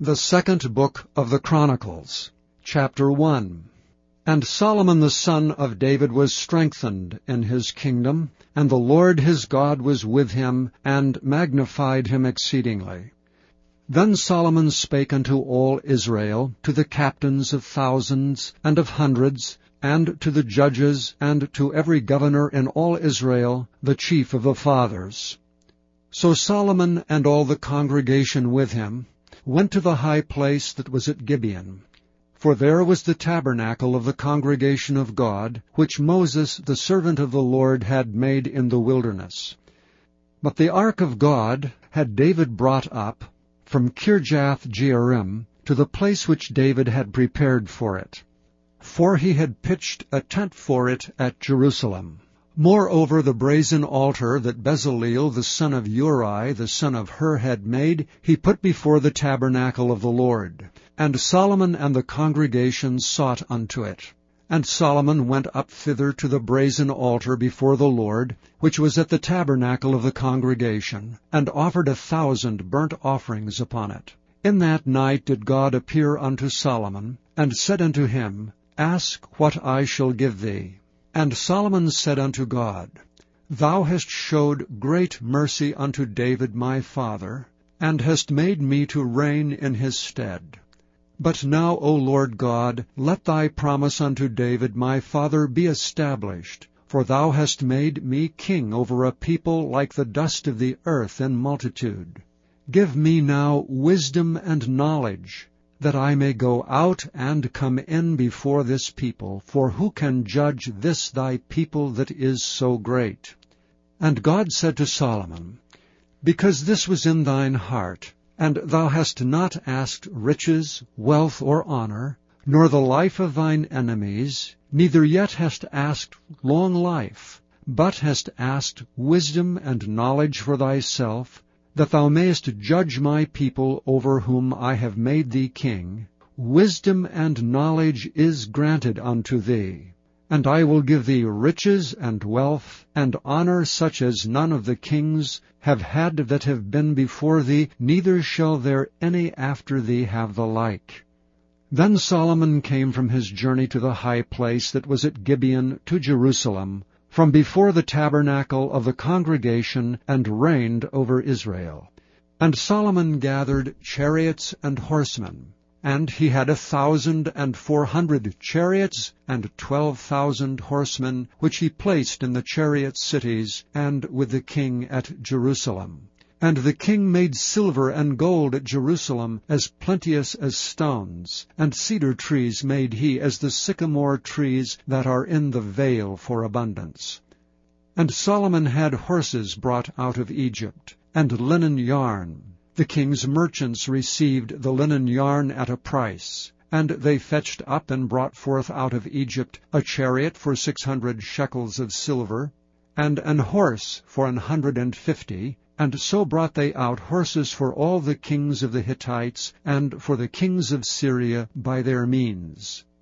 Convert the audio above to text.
The second book of the Chronicles, chapter 1. And Solomon the son of David was strengthened in his kingdom, and the Lord his God was with him, and magnified him exceedingly. Then Solomon spake unto all Israel, to the captains of thousands and of hundreds, and to the judges, and to every governor in all Israel, the chief of the fathers. So Solomon and all the congregation with him went to the high place that was at Gibeon. For there was the tabernacle of the congregation of God, which Moses the servant of the Lord had made in the wilderness. But the ark of God had David brought up from Kirjath-jearim to the place which David had prepared for it, for he had pitched a tent for it at Jerusalem. Moreover, the brazen altar that Bezaleel the son of Uri the son of Hur had made, he put before the tabernacle of the Lord. And Solomon and the congregation sought unto it. And Solomon went up thither to the brazen altar before the Lord, which was at the tabernacle of the congregation, and offered 1,000 burnt offerings upon it. In that night did God appear unto Solomon, and said unto him, Ask what I shall give thee. And Solomon said unto God, Thou hast showed great mercy unto David my father, and hast made me to reign in his stead. But now, O Lord God, let thy promise unto David my father be established, for thou hast made me king over a people like the dust of the earth in multitude. Give me now wisdom and knowledge, that I may go out and come in before this people, for who can judge this thy people that is so great? And God said to Solomon, Because this was in thine heart, and thou hast not asked riches, wealth, or honor, nor the life of thine enemies, neither yet hast asked long life, but hast asked wisdom and knowledge for thyself, that thou mayest judge my people over whom I have made thee king, wisdom and knowledge is granted unto thee. And I will give thee riches and wealth, and honor such as none of the kings have had that have been before thee, neither shall there any after thee have the like. Then Solomon came from his journey to the high place that was at Gibeon to Jerusalem, from before the tabernacle of the congregation, and reigned over Israel. And Solomon gathered chariots and horsemen, and he had 1,400 chariots and 12,000 horsemen, which he placed in the chariot cities, and with the king at Jerusalem. And the king made silver and gold at Jerusalem as plenteous as stones, and cedar trees made he as the sycamore trees that are in the vale for abundance. And Solomon had horses brought out of Egypt, and linen yarn. The king's merchants received the linen yarn at a price, and they fetched up and brought forth out of Egypt a chariot for 600 shekels of silver, and an horse for 150, and so brought they out horses for all the kings of the Hittites, and for the kings of Syria by their means.